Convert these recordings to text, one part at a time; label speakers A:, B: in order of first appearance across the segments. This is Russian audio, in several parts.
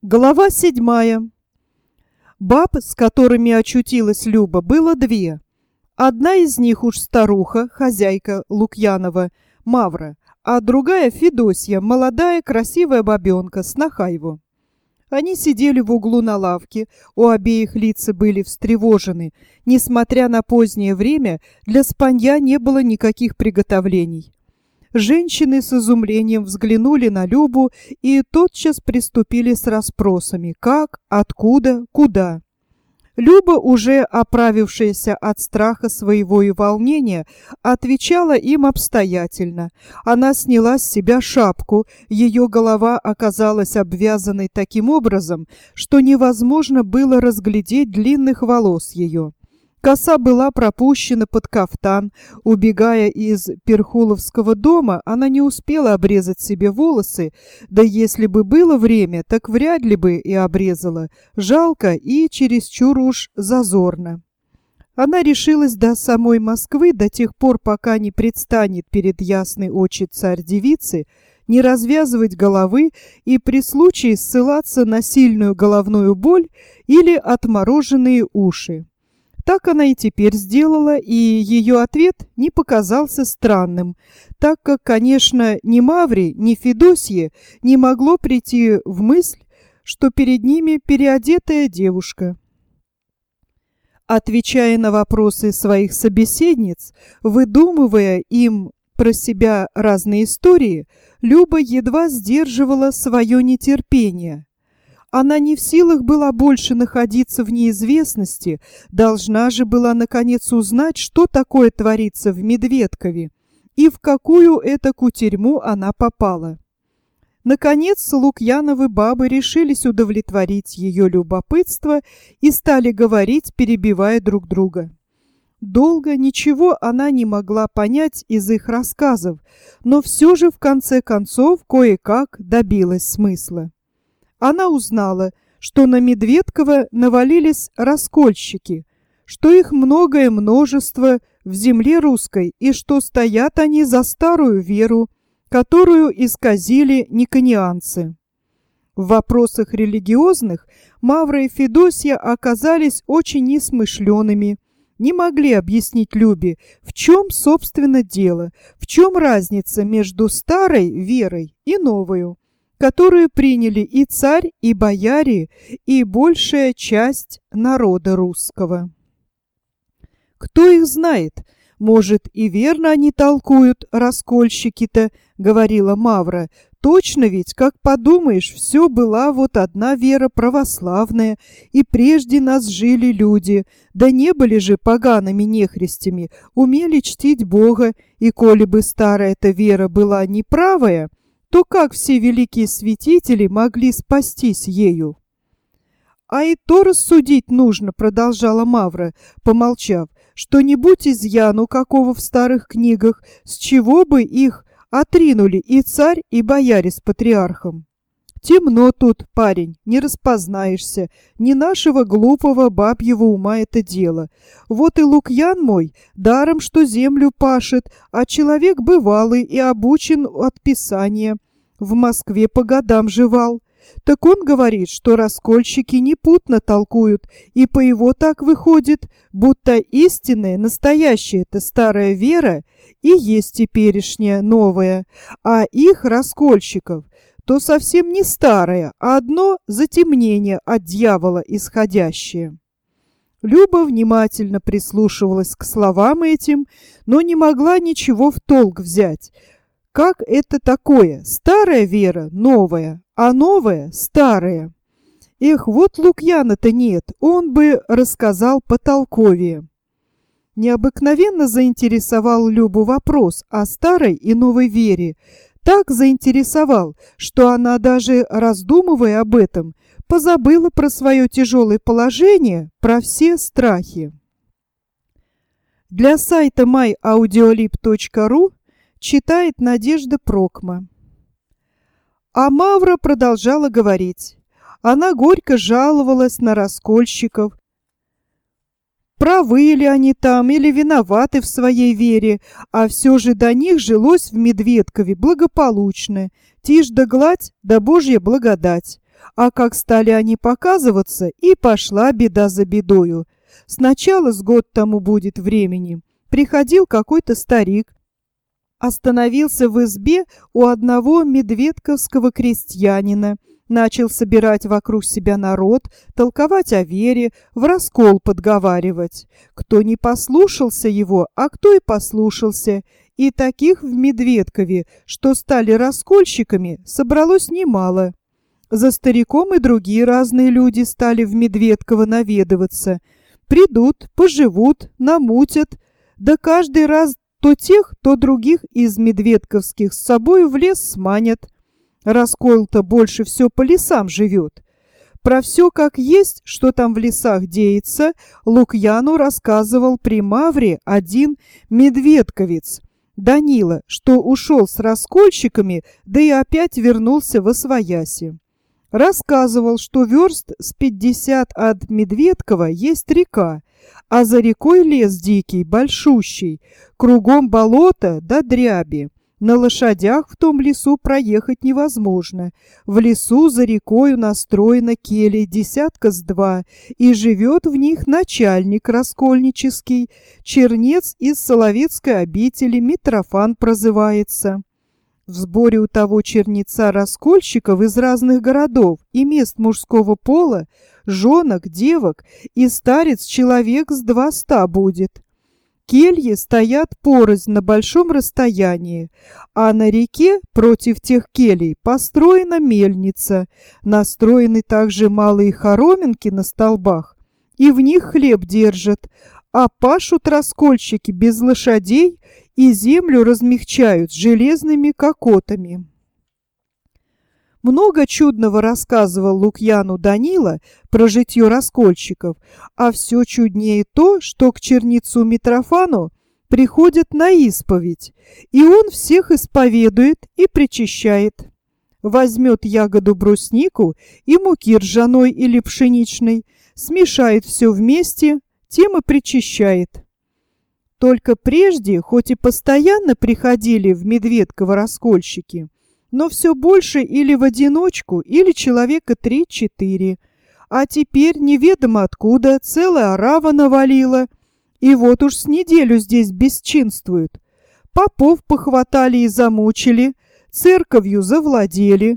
A: Глава 7. Баб, с которыми очутилась Люба, было две. Одна из них уж старуха, хозяйка Лукьянова, Мавра, а другая Федосья, молодая красивая бабенка, сноха его. Они сидели в углу на лавке, у обеих лица были встревожены. Несмотря на позднее время, для спанья не было никаких приготовлений. Женщины с изумлением взглянули на Любу и тотчас приступили с расспросами: как, откуда, куда. Люба, уже оправившаяся от страха своего и волнения, отвечала им обстоятельно. Она сняла с себя шапку, ее голова оказалась обвязанной таким образом, что невозможно было разглядеть длинных волос ее. Коса была пропущена под кафтан. Убегая из Перхуловского дома, она не успела обрезать себе волосы, да если бы было время, так вряд ли бы и обрезала. Жалко и чересчур уж зазорно. Она решилась до самой Москвы, до тех пор, пока не предстанет перед ясной очи царь-девицы, не развязывать головы и при случае ссылаться на сильную головную боль или отмороженные уши. Так она и теперь сделала, и ее ответ не показался странным, так как, конечно, ни Мавре, ни Федосье не могло прийти в мысль, что перед ними переодетая девушка. Отвечая на вопросы своих собеседниц, выдумывая им про себя разные истории, Люба едва сдерживала свое нетерпение. Она не в силах была больше находиться в неизвестности, должна же была наконец узнать, что такое творится в Медведкове и в какую это кутерьму она попала. Наконец Лукьяновы бабы решились удовлетворить ее любопытство и стали говорить, перебивая друг друга. Долго ничего она не могла понять из их рассказов, но все же в конце концов кое-как добилась смысла. Она узнала, что на Медведково навалились раскольщики, что их многое множество в земле русской и что стоят они за старую веру, которую исказили никонианцы. В вопросах религиозных Мавра и Федосья оказались очень несмышленными, не могли объяснить Любе, в чем, собственно, дело, в чем разница между старой верой и новою, которую приняли и царь, и бояре, и большая часть народа русского. «Кто их знает? Может, и верно они толкуют, раскольщики-то», — говорила Мавра. «Точно ведь, как подумаешь, все была вот одна вера православная, и прежде нас жили люди, да не были же погаными нехристями, умели чтить Бога, и коли бы старая-то вера была неправая, то как все великие святители могли спастись ею?» «А и то рассудить нужно», — продолжала Мавра, помолчав, «что-нибудь изъяну какого в старых книгах, с чего бы их отринули и царь, и бояре с патриархом. Темно тут, парень, не распознаешься, не нашего глупого бабьего ума это дело. Вот и Лукьян мой, даром что землю пашет, а человек бывалый и обучен от писания, в Москве по годам живал. Так он говорит, что раскольщики непутно толкуют, и по его так выходит, будто истинная, настоящая-то старая вера и есть теперешняя новая, а их, раскольщиков, то совсем не старое, а одно затемнение от дьявола исходящее». Люба внимательно прислушивалась к словам этим, но не могла ничего в толк взять. Как это такое? Старая вера новая, а новая старая. Эх, вот Лукьяна-то нет, он бы рассказал потолковее. Необыкновенно заинтересовал Любу вопрос о старой и новой вере. Так заинтересовал, что она, даже раздумывая об этом, позабыла про свое тяжелое положение, про все страхи. Для сайта myaudiolib.ru читает Надежда Прокма. А Мавра продолжала говорить. Она горько жаловалась на раскольщиков. Правы ли они там или виноваты в своей вере, а все же до них жилось в Медведкове благополучно. Тишь да гладь, да Божья благодать. А как стали они показываться, и пошла беда за бедою. Сначала с год тому будет времени. Приходил какой-то старик, остановился в избе у одного медведковского крестьянина, начал собирать вокруг себя народ, толковать о вере, в раскол подговаривать. Кто не послушался его, а кто и послушался. И таких в Медведкове, что стали раскольщиками, собралось немало. За стариком и другие разные люди стали в Медведково наведываться. Придут, поживут, намутят, да каждый раз то тех, то других из медведковских с собой в лес сманят. Раскол-то больше все по лесам живет. Про все как есть, что там в лесах деется, Лукьяну рассказывал при Мавре один медведковец, Данила, что ушел с раскольщиками, да и опять вернулся восвояси. Рассказывал, что верст с 50 от Медведкова есть река, а за рекой лес дикий, большущий, кругом болото да дряби. На лошадях в том лесу проехать невозможно. В лесу за рекою настроена келей десятка с два, и живет в них начальник раскольнический, чернец из Соловецкой обители, Митрофан прозывается. В сборе у того чернеца раскольщиков из разных городов и мест мужского пола, жонок, девок и старец человек с 200 будет. Кельи стоят порознь на большом расстоянии, а на реке против тех келей построена мельница, настроены также малые хороминки на столбах, и в них хлеб держат, а пашут раскольщики без лошадей и землю размягчают железными кокотами. Много чудного рассказывал Лукьяну Данила про житье раскольщиков, а все чуднее то, что к чернецу Митрофану приходят на исповедь, и он всех исповедует и причащает. Возьмет ягоду бруснику и муки ржаной или пшеничной, смешает все вместе, тем и причащает. Только прежде, хоть и постоянно приходили в Медведково раскольщики, но все больше или в одиночку, или человека 3-4. А теперь неведомо откуда целая орава навалила, и вот уж с неделю здесь бесчинствуют. Попов похватали и замучили, церковью завладели.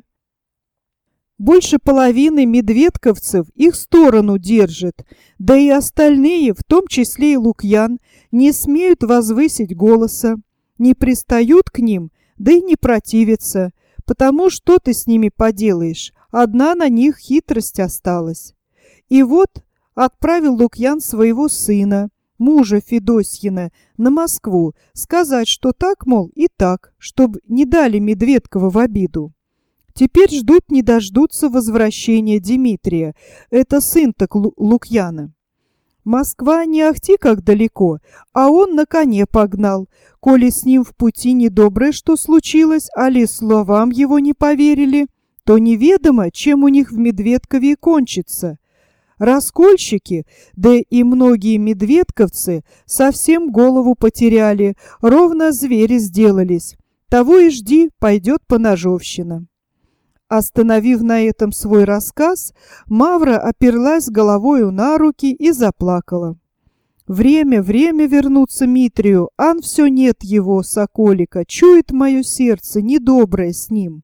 A: Больше половины медведковцев их сторону держит, да и остальные, в том числе и Лукьян, не смеют возвысить голоса, не пристают к ним, да и не противятся, потому что ты с ними поделаешь, одна на них хитрость осталась. И вот отправил Лукьян своего сына, мужа Федосьина, на Москву, сказать, что так, мол, и так, чтоб не дали Медведкова в обиду. Теперь ждут не дождутся возвращения Дмитрия, это сын-то Лукьяна. Москва не ахти как далеко, а он на коне погнал. Коли с ним в пути недоброе что случилось, али словам его не поверили, то неведомо, чем у них в Медведкове и кончится. Раскольщики, да и многие медведковцы совсем голову потеряли, ровно звери сделались. Того и жди, пойдет поножовщина. Остановив на этом свой рассказ, Мавра оперлась головою на руки и заплакала. Время вернуться Митрию, ан все нет его, соколика, чует мое сердце, недоброе с ним.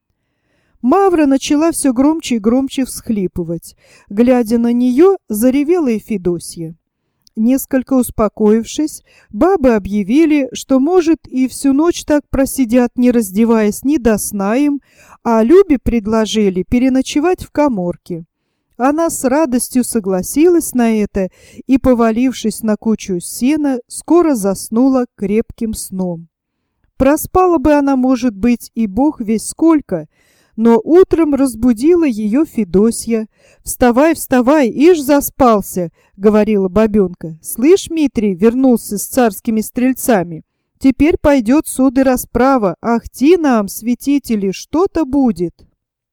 A: Мавра начала все громче и громче всхлипывать. Глядя на нее, заревела и Федосья. Несколько успокоившись, бабы объявили, что, может, и всю ночь так просидят, не раздеваясь ни до сна им, а Любе предложили переночевать в каморке. Она с радостью согласилась на это и, повалившись на кучу сена, скоро заснула крепким сном. Проспала бы она, может быть, и бог весть сколько, но утром разбудила ее Федосья. «Вставай, вставай, ишь заспался!» — говорила бабенка. «Слышь, Митрий вернулся с царскими стрельцами. Теперь пойдет суд и расправа. Ахти нам, святители, что-то будет!»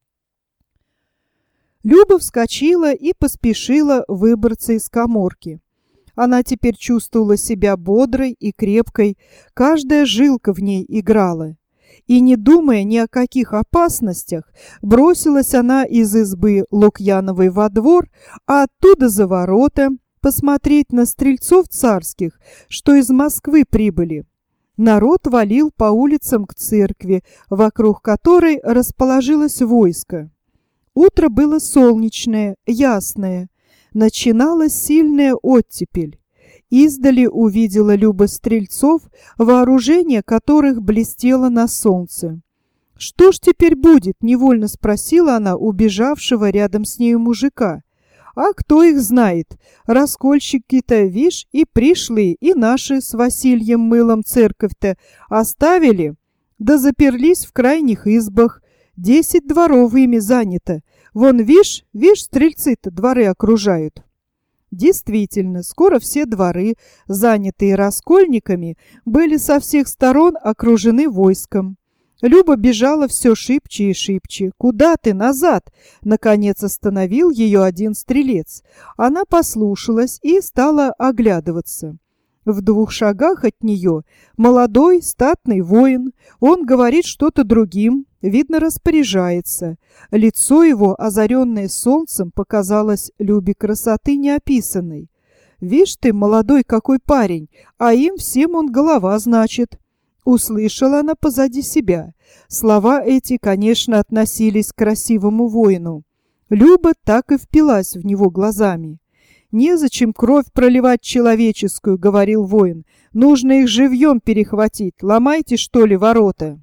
A: Люба вскочила и поспешила выбраться из каморки. Она теперь чувствовала себя бодрой и крепкой, каждая жилка в ней играла. и, не думая ни о каких опасностях, бросилась она из избы Лукьяновой во двор, а оттуда за ворота посмотреть на стрельцов царских, что из Москвы прибыли. Народ валил по улицам к церкви, вокруг которой расположилось войско. Утро было солнечное, ясное. Начиналась сильная оттепель. Издали увидела Люба стрельцов, вооружение которых блестело на солнце. «Что ж теперь будет?» — невольно спросила она убежавшего рядом с нею мужика. «А кто их знает? Раскольщики-то, вишь, и пришлые, и наши с Васильем Мылом церковь-то оставили, да заперлись в крайних избах. 10 дворов ими занято. Вон, вишь, стрельцы-то дворы окружают». Действительно, скоро все дворы, занятые раскольниками, были со всех сторон окружены войском. Люба бежала все шибче и шибче. «Куда ты? Назад!» Наконец остановил ее один стрелец. Она послушалась и стала оглядываться. В 2 шагах от нее молодой статный воин. Он говорит что-то другим, видно, распоряжается. Лицо его, озаренное солнцем, показалось Любе красоты неописанной. «Вишь ты, молодой какой парень, а им всем он голова, значит». Услышала она позади себя. Слова эти, конечно, относились к красивому воину. Люба так и впилась в него глазами. «Незачем кровь проливать человеческую», — говорил воин. «Нужно их живьем перехватить. Ломайте, что ли, ворота».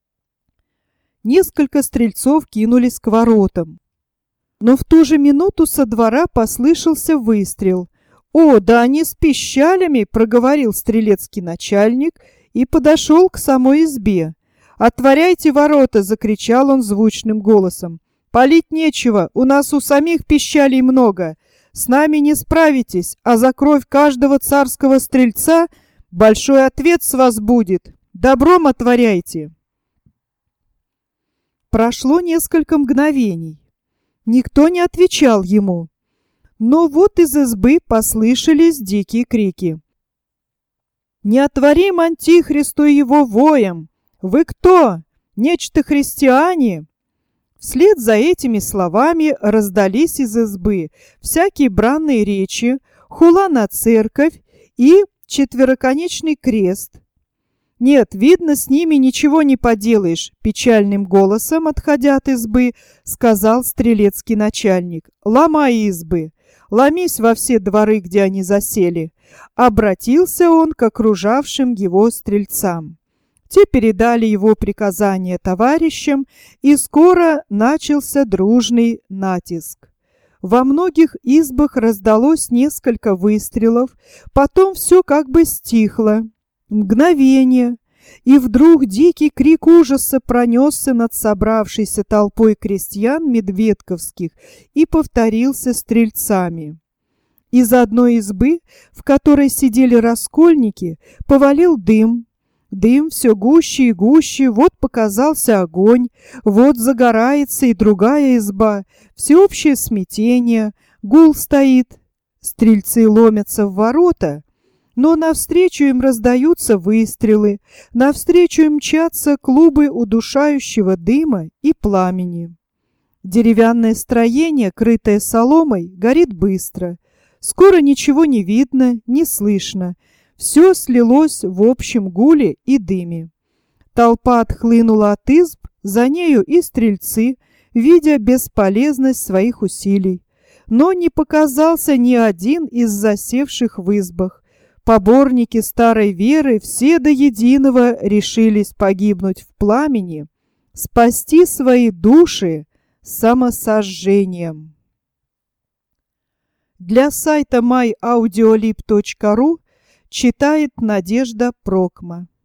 A: Несколько стрельцов кинулись к воротам. Но в ту же минуту со двора послышался выстрел. «О, да они с пищалями!» — проговорил стрелецкий начальник и подошел к самой избе. «Отворяйте ворота!» — закричал он звучным голосом. «Палить нечего, у нас у самих пищалей много. С нами не справитесь, а за кровь каждого царского стрельца большой ответ с вас будет. Добром отворяйте!» Прошло несколько мгновений. Никто не отвечал ему. Но вот из избы послышались дикие крики. «Не отворим антихристу и его воям! Вы кто? Нечто христиане?» Вслед за этими словами раздались из избы всякие бранные речи, хула на церковь и четвероконечный крест. «Нет, видно, с ними ничего не поделаешь», — печальным голосом, отходя от избы, сказал стрелецкий начальник. «Ломай избы, ломись во все дворы, где они засели». Обратился он к окружавшим его стрельцам. Те передали его приказание товарищам, и скоро начался дружный натиск. Во многих избах раздалось несколько выстрелов, потом все как бы стихло. Мгновение, и вдруг дикий крик ужаса пронесся над собравшейся толпой крестьян медведковских и повторился стрельцами. Из одной избы, в которой сидели раскольники, повалил дым. Дым все гуще и гуще, вот показался огонь, вот загорается и другая изба. Всеобщее смятение, гул стоит. Стрельцы ломятся в ворота, но навстречу им раздаются выстрелы, навстречу им мчатся клубы удушающего дыма и пламени. Деревянное строение, крытое соломой, горит быстро. Скоро ничего не видно, не слышно. Все слилось в общем гуле и дыме. Толпа отхлынула от изб, за нею и стрельцы, видя бесполезность своих усилий. Но не показался ни один из засевших в избах. Поборники старой веры все до единого решились погибнуть в пламени, спасти свои души самосожжением. Для сайта myaudiolib.ru читает Надежда Прокма.